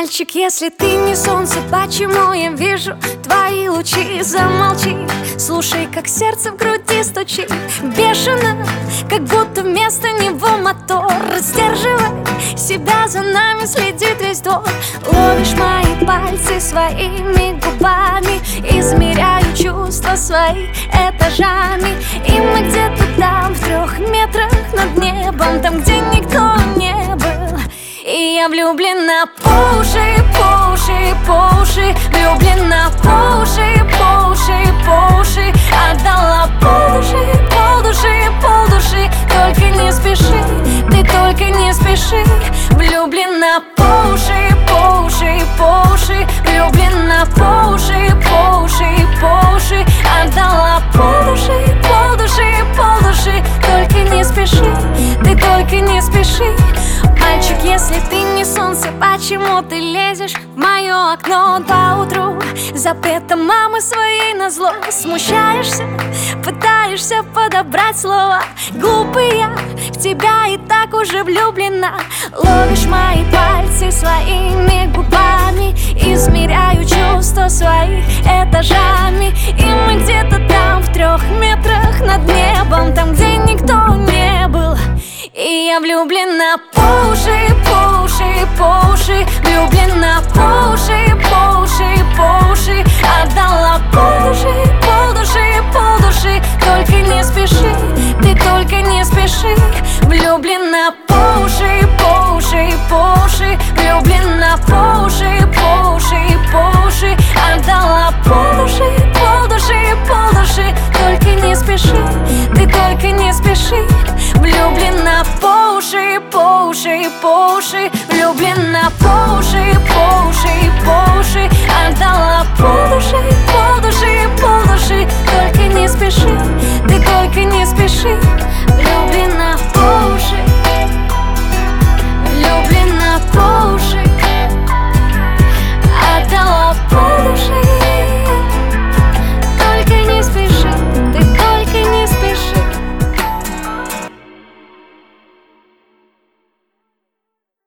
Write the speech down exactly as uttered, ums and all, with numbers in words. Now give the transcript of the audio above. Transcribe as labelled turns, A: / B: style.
A: Мальчик, если ты не солнце, почему я вижу твои лучи? Замолчи, слушай, как сердце в груди стучит бешено, как будто вместо него мотор. Сдерживай себя, за нами следит весь двор. Ловишь мои пальцы своими губами, измеряю чувства свои этажами. И мы где-то там, в трех метрах над небом, там, где никто не был. И я влюблена по уши, по уши, по уши, влюблена по уши, по уши, по уши. Отдала полдуши, полдуши, полдуши. Только не спеши, ты только не спеши. Влюблена по уши, по уши, по уши, влюблена по уши, по уши, по уши. Отдала полдуши, полдуши, полдуши. Только не спеши, ты только не спеши. Мальчик, если ты не солнце, почему ты лезешь в мое окно поутру? Запретом мамы своей назло смущаешься, пытаешься подобрать слова. Глупый я, в тебя и так уже влюблена. Ловишь мои пальцы своими губами, измеряю чувства свои этажами. И мы где-то там, в трех метрах над небом, там, где никто не был. И я влюблена по уши, по уши, по уши, влюблена по уши, по уши, по уши. Отдала полдуши, полдуши, полдуши. Только не спеши, ты только не спеши. Влюблена по уши, по уши, по уши, влюблена по уши, по уши, по уши. Отдала полдуши, полдуши, полдуши. Только не спеши, ты только не спеши. Влюблена по уши, по уши, по уши, влюблена по уши.